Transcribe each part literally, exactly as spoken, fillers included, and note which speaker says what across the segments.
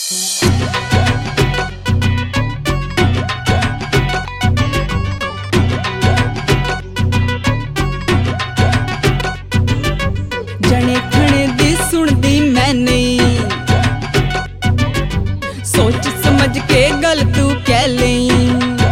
Speaker 1: जने खने दी सुनदी मैं नहीं, सोच समझ के गल तू कह लई।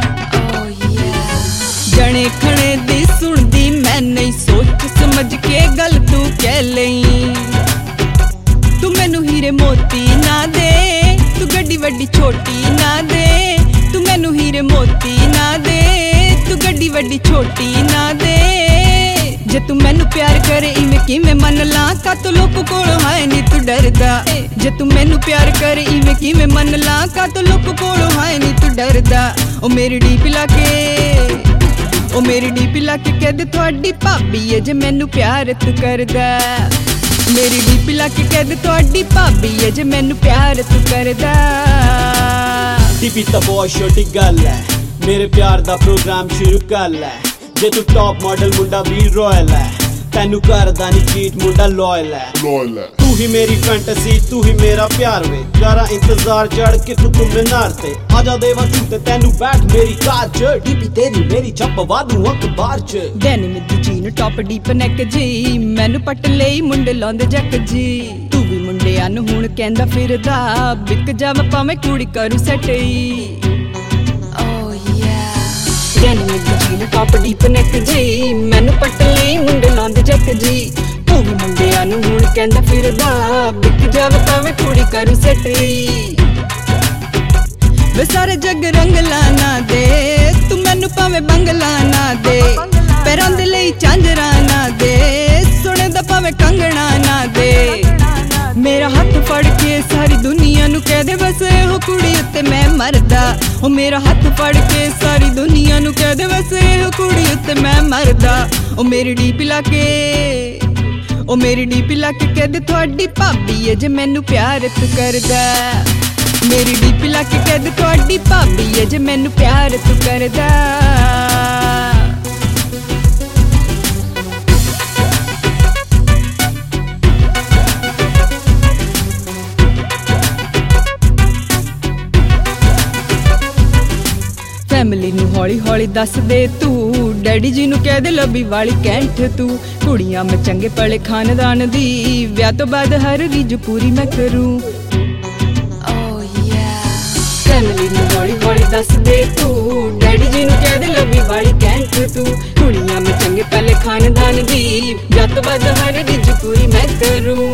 Speaker 1: जने खने दी सुनदी मैं नहीं, सोच समझ के गल तू कह लई। तू मैनू हीरे मोती ना दे, तू गड्डी वड्डी छोटी ना दे। तू मैनू हीरे मोती ना दे, तू गड्डी वड्डी छोटी ना दे। जे तू मैनू प्यार करे इवें किवें मन ला, कातों लोक कोलों हाय नी तू डरदा। जे तू मैनू प्यार करे इवें किवें मन ला, कातों लोक कोलों हाय नी तू डरदा। ओ मेरी डीपी लाके, ओ मेरी डीपी लाके कह दे तुहाडी भाभी है जे मैनू प्यार तू करदा। मेरी डीपी लाके कह दे तुहाडी भाभी है जे मैनू प्यार तू करदा।
Speaker 2: डीपी तां बहुत छोटी गल है, मेरे प्यार दा प्रोग्राम शुरू कर लै। जे तू टॉप मॉडल मुंडा भी रॉयल है, तैनू करदा नी चीट मुंडा लॉयल है। तू ही मेरी फैंटेसी, तू ही मेरा प्यार वे। करा इंतजार चढ़ के तू तुम मीनार ते, आजा देवा झूठे तैनू बैठ मेरी कार च। डीपी तेरी मेरी छपवा दूं अखबार च।
Speaker 1: डेनिम दी जीन टॉप डीप नेक जी, मैनू पट लई मुंडे लाउंदे जक जी। तू भी मुंडियां नू हुण कहंदा फिरदा, बिक जावां भावें कुड़ी करू सटई। डेनिम दी जीन टॉप डीप नेक जी, मैनू पट लई मुंडे लाउंदे जक जी। तू भी मुंडियां नू हुण कहंदा फिरदा, बिक जावां भावें कुड़ी करू सटई। वे सारे जग रंगला ना दे, तू मैनू भावें बंगला ना दे। पैरां दे लई झांजरा ना दे, सुने दा भावें कंगना ना दे। मेरा हाथ फड़ के सारी दुनिया नू कह दे बस एहो कुड़ी उत्ते मैं मरदा। ओ मेरा हाथ फड़ के सारी दुनिया नू कह दे बस एहो कुड़ी उत्ते मैं मरदा। ओ मेरी डीपी लाके, ओ मेरी डीपी लाके कह दे तुहाडी भाभी है जे मैनू प्यार तू करदा। मेरी डीपी लाके कह दे तुहाडी भाभी है जे मैनू प्यार तू करदा। फैमिली नू हौली हौली दस दे तू, डैडी जी नू कह दे लबी वाली कैंठ तू। कुड़ियां मैं चंगे भले खानदान दी, ब्याह तो बाद हर रीज पूरी मैं करूं। फैमिली नू हौली हौली दस दे तू, डैडी जी नू कह दे लबी वाली कैंठ तू। कुड़ियां मैं चंगे भले खानदान दी, ब्याह तो बाद हर रीज पूरी मैं करूं।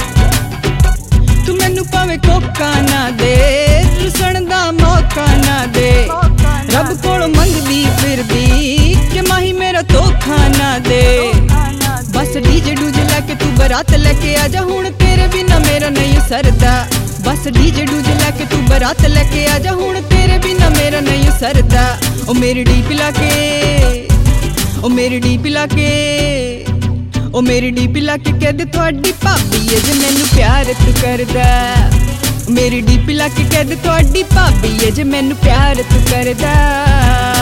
Speaker 1: तू मैनू भावें कोका ना दे, रुसण दा मौका ना दे। रब कोलों मंगदी फिरदी कि माही मेरा धोखा ना दे। बस डीजे डूजे लैके तू बरात लैके आजा, हुण तेरे बिना मेरा नहीं सरदा। बस डीजे डूजे लैके तू बरात लैके आजा, हुण तेरे बिना मेरा नहीं सरदा। ओ मेरी डीपी लाके, ओ मेरी डीपी लाके, ओ मेरी डीपी लाके कह दे तुहाडी भाभी है जे मैनू प्यार तू करदा। मेरी डीपी लाके कह दे तुहाडी भाभी है जे मैनू प्यार तू करदा।